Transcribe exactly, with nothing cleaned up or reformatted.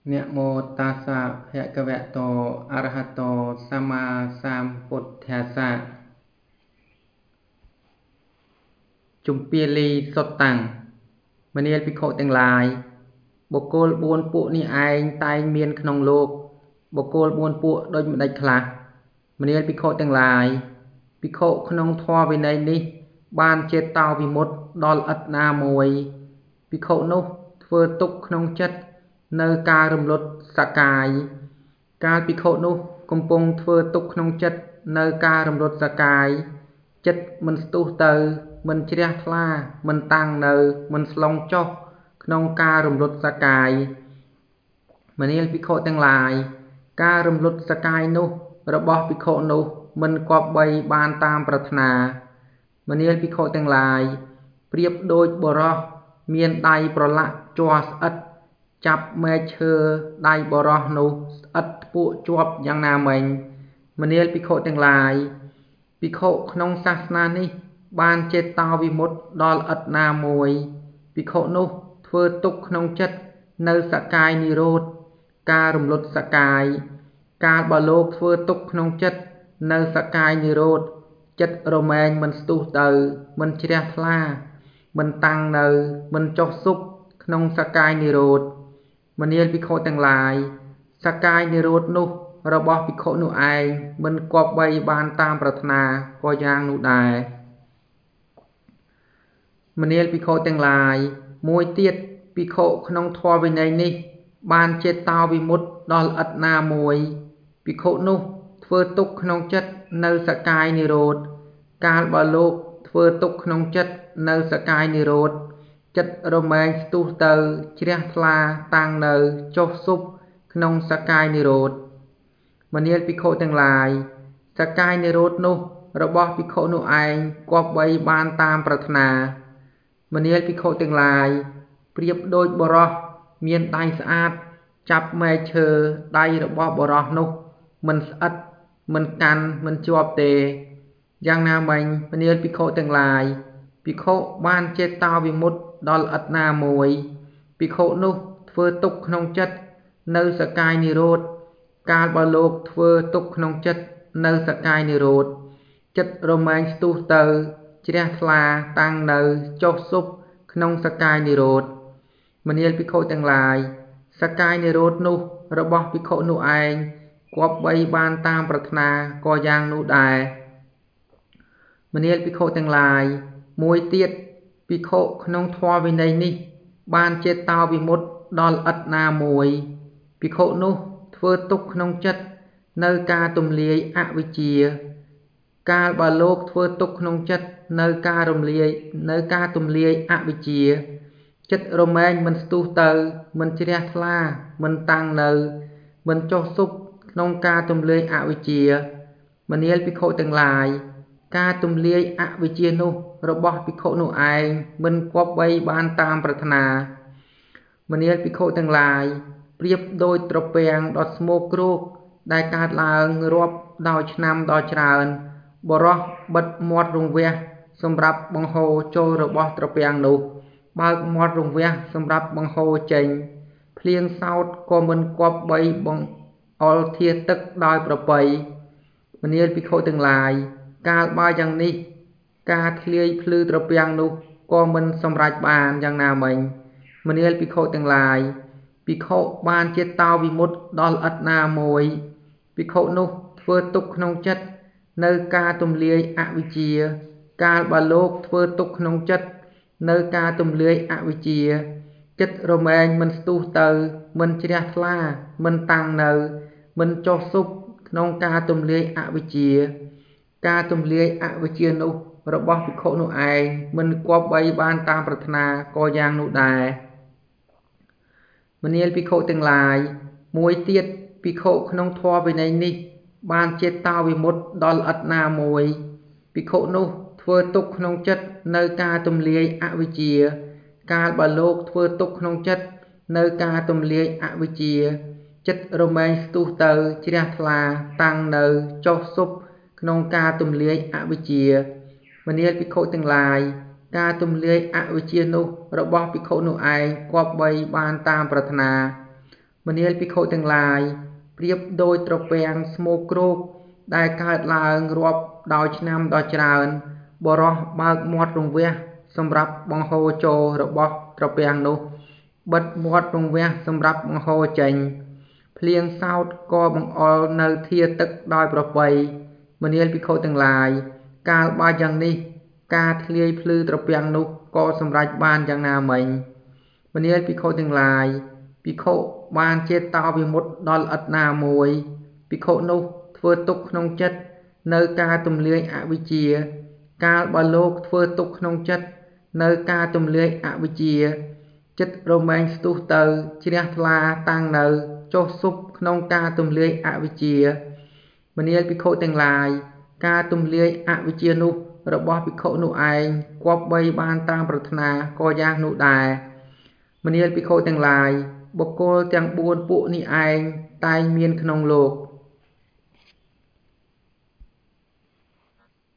นะโมตัสสะภะคะวะโตอะระหะโตสัมมาสัมพุทธัสสะจุมพีลีសុតតាំងមនាលភិក្ខុទាំងឡាយបុគ្គលបួនពួកនេះឯងតែងមានក្នុងលោកបុគ្គលបួនពួកដូចម្តេចខ្លះមនាលភិក្ខុទាំងឡាយភិក្ខុក្នុងធម៌វិន័យនេះបានចេតតោវិមុតต์ដល់ឥតណាមួយភិក្ខុនោះធ្វើទុកក្នុងចិត្តនៅការរំលត់សកាយកាលភិក្ខុនោះកំពុងធ្វើទុកក្នុងចិត្តនៅការរំលត់សកាយចិត្តមិនស្ទុះទៅមិនជ្រះថ្លាមិនតាំងនៅមិនស្លងចុះក្នុងការរំលត់សកាយមនាលភិក្ខុទាំងឡាយការរំលត់សកាយនោះរបស់ភិក្ខុនោះមិនគប្បីបានតាមប្រាថ្នាមនាលភិក្ខុទាំងឡាយប្រៀបដូចបុរសមានដៃប្រឡាក់ជ័រស្អិតចាប់មែកឈើដៃបុរសនោះស្អិតពួកជាប់យ៉ាងណាមិញមនាលភិក្ខុទាំងឡាយភិក្ខុក្នុងសាសនានេះបានចេតតោវិមុតต์ដល់ឥតណាមួយភិក្ខុនោះធ្វើទុកក្នុងចិត្តនៅសកាយនិរោធការរំលត់សកាយកាលបើលោកធ្វើទុកក្នុងចិត្តនៅសកាយនិរោធចិត្តរមែងមិនស្ទុះទៅមិនជ្រះថ្លាមិនតាំងនៅមិនចុះសុបក្នុងសកាយនិរោធមនាលភិក្ខុទាំងឡាយសកាយនិរោធនោះរបស់ភិក្ខុនោះឯងមិនគប្បីបានតាមប្រាថ្នាក៏យ៉ាងនោះដែរមនាលភិក្ខុទាំងឡាយមួយទៀតភិក្ខុក្នុងធម៌វិន័យនេះបានចេតតោវិមុតต์ដល់ឥតណាមួយភិក្ខុនោះធ្វើទុកក្នុងចិត្តនៅសកាយនិរោធកាលបើលោកធ្វើទុកក្នុងចិត្តនៅសកាយនិរោធចិត្តរមែងស្ទុះទៅជ្រះថ្លាតាំងនៅចុះសុបក្នុងសកាយនិរោធមនាលភិក្ខុទាំងឡាយសកាយនិរោធនោះរបស់ភិក្ខុនោះឯងគប្បីបានតាមប្រាថ្នាមនាលភិក្ខុទាំងឡាយប្រៀបដូចបុរសមានដៃស្អាតចាប់មែកឈើដៃរបស់បុរសនោះមិនស្អិតមិនកាន់មិនជាប់ទេយ៉ាងណាមិញមនាលភិក្ខុទាំងឡាយភិក្ខុបានចេតតោវិមុតต์ដល់ឥតណាមួយភិក្ខុនោះធ្វើទុកក្នុងចិត្តនៅសកាយនិរោធកាលបើលោកធ្វើទុកក្នុងចិត្តនៅសកាយនិរោធចិត្តរមែងស្ទុះទៅជ្រះថ្លាតាំងនៅចុះសុបក្នុងសកាយនិរោធមនាលភិក្ខុទាំងឡាយសកាយនិរោធនោះរបស់ភិក្ខុនោះឯងគប្បីបានតាមប្រាថ្នាក៏យ៉ាងនោះដែរមនាលភិក្ខុទាំងឡាយមួយទៀតភិក្ខុក្នុងធម៌វិន័យនេះបានចេតតោវិមុតต์ដល់ឥតណាមួយភិក្ខុនោះធ្វើទុកក្នុងចិត្តនៅការទំលាយអវិជ្ជាកាលបើលោកធ្វើទុកក្នុងចិត្តនៅការរំលាយនៅការទំលាយអវិជ្ជាចិត្តរមែងមិនស្ទុះទៅមិនជ្រះថ្លាមិនតាំងនៅមិនចុះសុបក្នុងការទំលាយអវិជ្ជាមនាលភិក្ខុទាំងឡាយការទំលាយអវិជ្ជានោះរបស់ភិក្ខុនោះឯងមិនគប្បីបានតាមប្រាថ្នាមនាលភិក្ខុទាំងឡាយប្រៀបដូចត្រពាំងដ៏ស្មោកគ្រោកដែលកើតឡើងរាប់ដោយឆ្នាំដ៏ច្រើនបរោះបិទមាត់រង្វះសម្រាប់បង្ហូរចូលរបស់ត្រពាំងនោះបើកមាត់រង្វះសម្រាប់បង្ហូរចេញភ្លៀងសោតក៏មិនគប្បីបង្អុលធាទឹកដោយប្រពៃមនាលភិក្ខុទាំងឡាយកាលបើយ៉ាងនេះការធ្លាយភ្លឺត្រពាំងនោះក៏មិនសម្រេចបានយ៉ាងណាមិញមនាលភិក្ខុទាំងឡាយភិក្ខុបានចេតតោវិមុតต์ដល់ឥតណាមួយភិក្ខុនោះធ្វើទុកក្នុងចិត្តនៅការទំលាយអវិជ្ជាកាលបើលោកធ្វើទុកក្នុងចិត្តនៅការទំលាយអវិជ្ជាចិត្តរមែងមិនស្ទុះទៅមិនជ្រះថ្លាមិនតាំងនៅមិនចុះសុបក្នុងការទំលាយអវិជ្ជាការទំលាយអវិជ្ជានោះរបស់ភិក្ខុនោះឯងមិនគប្បីបានតាមប្រាថ្នាក៏យ៉ាងនោះដែរមនាលភិក្ខុទាំងឡាយមួយទៀតភិក្ខុក្នុងធម៌វិន័យនេះបានចេតតោវិមុតต์ដល់ឥតណាមួយភិក្ខុនោះធ្វើទុកក្នុងចិត្តនៅការទំលាយអវិជ្ជាកាលបើលោកធ្វើទុកក្នុងចិត្តនៅការទំលាយអវិជ្ជាចិត្តរមែងស្ទុះទៅជ្រះថ្លាតាំងនៅចុះសុបក្នុងការទំលាយអវិជ្ជាមនាលភិក្ខុទាំងឡាយការទំលាយអវិជ្ជានោះរបស់ភិក្ខុនោះឯងគប្បីបានតាមប្រាថ្នាមនាលភិក្ខុទាំងឡាយប្រៀបដូចត្រពាំងស្មោកគ្រោកដែលកើតឡើងរាប់ដោយឆ្នាំដ៏ច្រើនបរោះបើកមាត់រង្វះសម្រាប់បង្ហូរចូលរបស់ត្រពាំងនោះបិទមាត់រង្វះសម្រាប់បង្ហូរចេញភ្លៀងសោតក៏បង្អុរនៅធាទឹកដោយប្រពៃមនាលភិក្ខុទាំងឡាយកាលបើយ៉ាងនេះការធ្លាយភ្លឺត្រពាំងនោះក៏សម្រេចបានយ៉ាងណាមិញមនាលភិក្ខុទាំងឡាយភិក្ខុបានចេតោវិមុតต์ដល់ឥតណាមួយភិក្ខុនោះធ្វើទុកក្នុងចិត្តនៅការទម្លាយអវិជ្ជាកាលបើលោកធ្វើទុកក្នុងចិត្តនៅការទម្លាយអវិជ្ជាចិត្តរមែងស្ទុះទៅជ្រះថ្លាតាំងនៅចុះស៊ប់ក្នុងការទម្លាយអវិជ្ជាមនាលភិក្ខុទាំងឡាយការទម្លាយអវិជ្ជានោះរបស់ភិក្ខុនោះឯងគប្បីបានតាមប្រាថ្នាក៏យ៉ាងនោះដែរមនាលភិក្ខុទាំងឡាយបុគ្គលទាំងបួនពួកនេះឯងតែងមានក្នុងលោក